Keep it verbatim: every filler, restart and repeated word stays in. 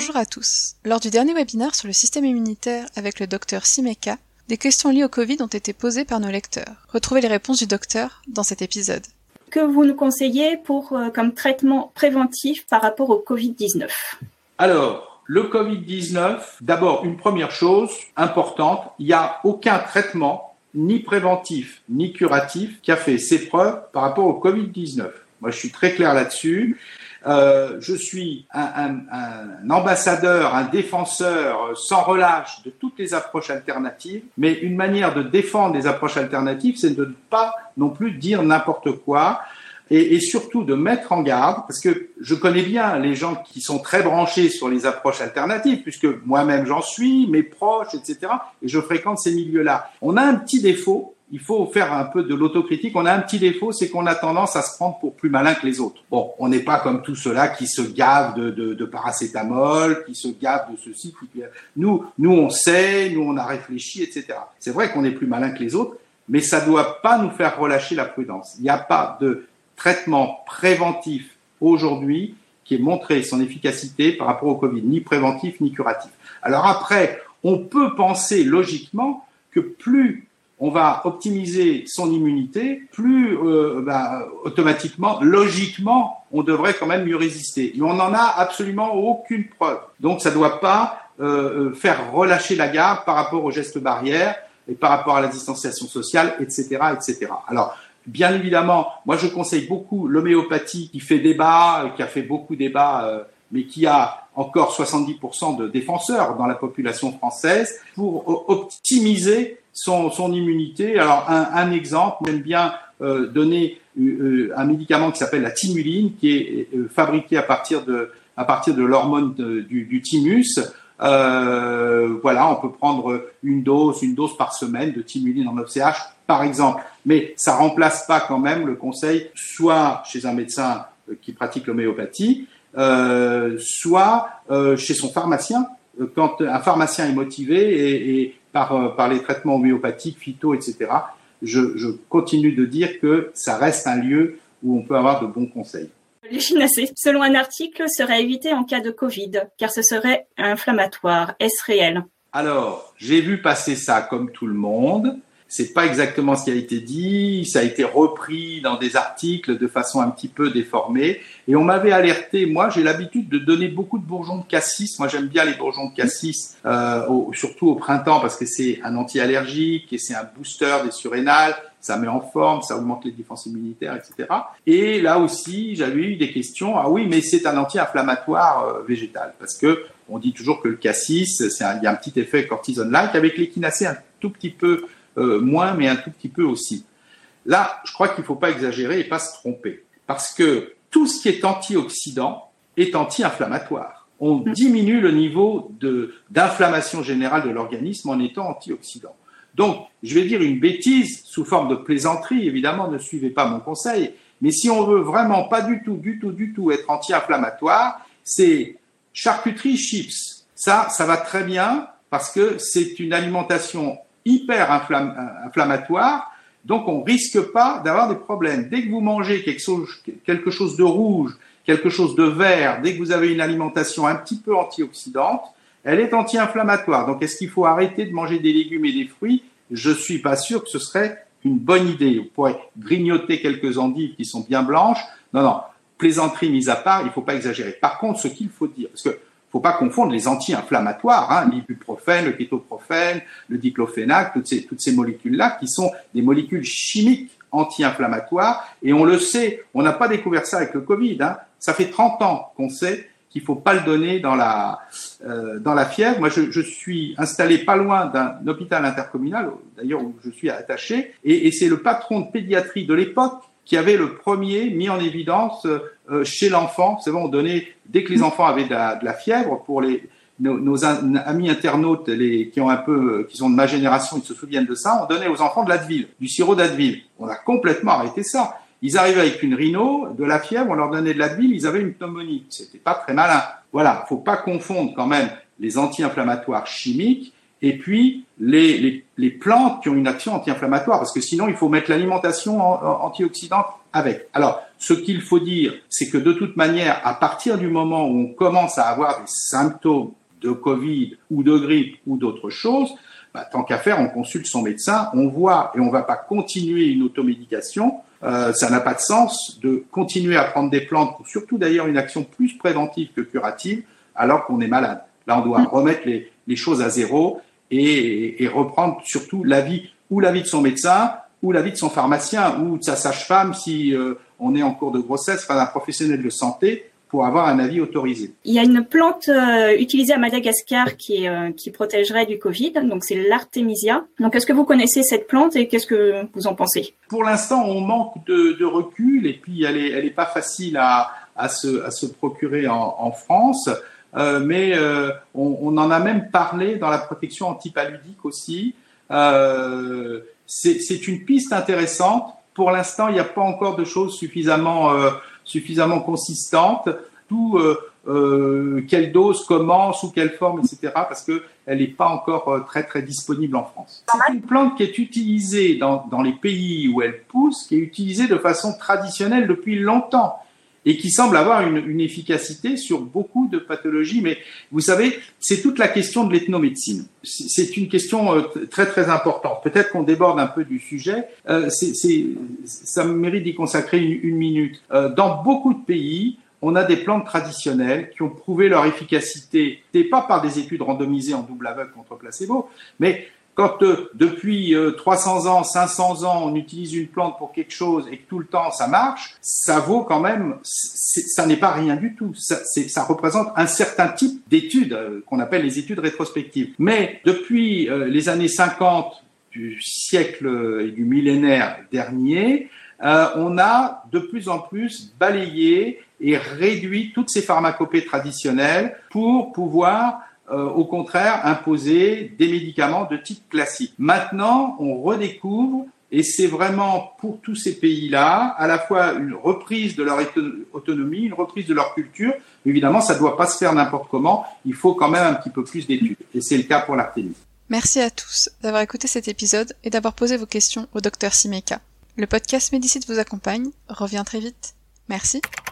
Bonjour à tous. Lors du dernier webinaire sur le système immunitaire avec le docteur Simeka, des questions liées au Covid ont été posées par nos lecteurs. Retrouvez les réponses du docteur dans cet épisode. Que vous nous conseillez pour, euh, comme traitement préventif par rapport au covid dix-neuf? Alors, le covid dix-neuf, d'abord, une première chose importante, il n'y a aucun traitement, ni préventif, ni curatif, qui a fait ses preuves par rapport au covid dix-neuf. Moi, je suis très clair là-dessus. Euh, je suis un, un, un ambassadeur, un défenseur sans relâche de toutes les approches alternatives, mais une manière de défendre les approches alternatives, c'est de ne pas non plus dire n'importe quoi et, et surtout de mettre en garde, parce que je connais bien les gens qui sont très branchés sur les approches alternatives, puisque moi-même j'en suis, mes proches, et cetera, et je fréquente ces milieux-là. On a un petit défaut. Il faut faire un peu de l'autocritique. On a un petit défaut, c'est qu'on a tendance à se prendre pour plus malin que les autres. Bon, on n'est pas comme tous ceux-là qui se gavent de, de, de paracétamol, qui se gavent de ceci. Qui... Nous, nous, on sait, nous, on a réfléchi, et cetera. C'est vrai qu'on est plus malin que les autres, mais ça ne doit pas nous faire relâcher la prudence. Il n'y a pas de traitement préventif aujourd'hui qui ait montré son efficacité par rapport au Covid, ni préventif, ni curatif. Alors après, on peut penser logiquement que plus on va optimiser son immunité, plus euh, bah, automatiquement, logiquement, on devrait quand même mieux résister. Mais on n'en a absolument aucune preuve. Donc ça ne doit pas euh, faire relâcher la garde par rapport aux gestes barrières et par rapport à la distanciation sociale, et cetera, et cetera. Alors, bien évidemment, moi je conseille beaucoup l'homéopathie qui fait débat, qui a fait beaucoup débat, euh, mais qui a encore soixante-dix pour cent de défenseurs dans la population française pour optimiser son, son immunité. Alors, un, un exemple, j'aime bien euh, donner euh, un médicament qui s'appelle la thymuline, qui est euh, fabriqué à partir de, à partir de l'hormone de, du, du thymus. Euh, voilà, on peut prendre une dose, une dose par semaine de thymuline en O C H, par exemple. Mais ça remplace pas quand même le conseil, soit chez un médecin qui pratique l'homéopathie, euh, soit euh, chez son pharmacien, quand un pharmacien est motivé et, et par, par les traitements homéopathiques, phyto, et cetera. Je, je continue de dire que ça reste un lieu où on peut avoir de bons conseils. L'échinacée, selon un article, serait à éviter en cas de Covid, car ce serait inflammatoire. Est-ce réel? Alors, j'ai vu passer ça comme tout le monde. C'est pas exactement ce qui a été dit. Ça a été repris dans des articles de façon un petit peu déformée. Et on m'avait alerté. Moi, j'ai l'habitude de donner beaucoup de bourgeons de cassis. Moi, j'aime bien les bourgeons de cassis, euh, au, surtout au printemps, parce que c'est un anti-allergique et c'est un booster des surrénales. Ça met en forme, ça augmente les défenses immunitaires, et cetera. Et là aussi, j'avais eu des questions. Ah oui, mais c'est un anti-inflammatoire euh, végétal, parce que on dit toujours que le cassis, c'est un, il y a un petit effet cortisone-like, avec l'échinacée un tout petit peu euh, moins, mais un tout petit peu aussi. Là, je crois qu'il ne faut pas exagérer et pas se tromper, parce que tout ce qui est antioxydant est anti-inflammatoire. On diminue le niveau de, d'inflammation générale de l'organisme en étant antioxydant. Donc, je vais dire une bêtise sous forme de plaisanterie, évidemment, ne suivez pas mon conseil, mais si on veut vraiment pas du tout, du tout, du tout être anti-inflammatoire, c'est charcuterie, chips. Ça, ça va très bien parce que c'est une alimentation hyper inflamm- inflammatoire, donc on risque pas d'avoir des problèmes. Dès que vous mangez quelque chose, quelque chose de rouge, quelque chose de vert, dès que vous avez une alimentation un petit peu antioxydante, elle est anti-inflammatoire. Donc, est-ce qu'il faut arrêter de manger des légumes et des fruits? Je suis pas sûr que ce serait une bonne idée. Vous pourrez grignoter quelques endives qui sont bien blanches. Non, non. Plaisanterie mise à part, il faut pas exagérer. Par contre, ce qu'il faut dire, parce que faut pas confondre les anti-inflammatoires, hein, l'ibuprofène, le kétoprophène, le diclofénac, toutes ces, toutes ces molécules-là qui sont des molécules chimiques anti-inflammatoires. Et on le sait, on n'a pas découvert ça avec le Covid, hein. Ça fait trente ans qu'on sait qu'il faut pas le donner dans la euh, dans la fièvre. Moi, je, je suis installé pas loin d'un hôpital intercommunal, d'ailleurs où je suis attaché, et, et c'est le patron de pédiatrie de l'époque qui avait le premier mis en évidence euh, chez l'enfant. C'est bon, on donnait dès que les enfants avaient de la, de la fièvre, pour les nos, nos amis internautes, les qui ont un peu, qui sont de ma génération, ils se souviennent de ça. On donnait aux enfants de l'Advil, du sirop d'Advil. On a complètement arrêté ça. Ils arrivaient avec une rhino, de la fièvre, on leur donnait de l'Advil, ils avaient une pneumonie. C'était pas très malin. Voilà, faut pas confondre quand même les anti-inflammatoires chimiques et puis les, les, les plantes qui ont une action anti-inflammatoire, parce que sinon il faut mettre l'alimentation en, en, antioxydante avec. Alors, ce qu'il faut dire, c'est que de toute manière, à partir du moment où on commence à avoir des symptômes de Covid ou de grippe ou d'autres choses, bah, tant qu'à faire, on consulte son médecin, on voit, et on ne va pas continuer une automédication. Euh, ça n'a pas de sens de continuer à prendre des plantes, pour surtout d'ailleurs une action plus préventive que curative, alors qu'on est malade. Là, on doit remettre les, les choses à zéro et, et reprendre surtout l'avis ou l'avis de son médecin ou l'avis de son pharmacien ou de sa sage-femme si euh, on est en cours de grossesse, enfin d'un professionnel de santé, pour avoir un avis autorisé. Il y a une plante euh, utilisée à Madagascar qui, euh, qui protégerait du Covid, donc c'est l'artémisia. Donc est-ce que vous connaissez cette plante et qu'est-ce que vous en pensez? Pour l'instant, on manque de, de recul et puis elle est, elle est pas facile à, à, se, à se procurer en, en France, euh, mais euh, on, on en a même parlé dans la protection antipaludique aussi. Euh, c'est, c'est une piste intéressante. Pour l'instant, il n'y a pas encore de choses suffisamment euh, suffisamment consistante, tout euh, euh, quelle dose, comment, sous quelle forme, et cetera, parce que elle n'est pas encore euh, très très disponible en France. C'est une plante qui est utilisée dans, dans les pays où elle pousse, qui est utilisée de façon traditionnelle depuis longtemps et qui semble avoir une, une efficacité sur beaucoup de pathologies. Mais vous savez, c'est toute la question de l'ethnomédecine. C'est une question euh, très très importante. Peut-être qu'on déborde un peu du sujet. Euh, c'est, c'est, ça mérite d'y consacrer une, une minute. Euh, dans beaucoup de pays, on a des plantes traditionnelles qui ont prouvé leur efficacité, et pas par des études randomisées en double aveugle contre placebo, mais quand euh, depuis euh, trois cents ans, cinq cents ans, on utilise une plante pour quelque chose et que tout le temps ça marche, ça vaut quand même, c'est, ça n'est pas rien du tout. Ça, c'est, ça représente un certain type d'études euh, qu'on appelle les études rétrospectives. Mais depuis euh, les années cinquante du siècle et du millénaire dernier, euh, on a de plus en plus balayé et réduit toutes ces pharmacopées traditionnelles pour pouvoir Euh, au contraire, imposer des médicaments de type classique. Maintenant, on redécouvre, et c'est vraiment pour tous ces pays-là, à la fois une reprise de leur autonomie, une reprise de leur culture. Évidemment, ça ne doit pas se faire n'importe comment. Il faut quand même un petit peu plus d'études. Et c'est le cas pour l'artémis. Merci à tous d'avoir écouté cet épisode et d'avoir posé vos questions au docteur Simeka. Le podcast Médicite vous accompagne revient très vite. Merci.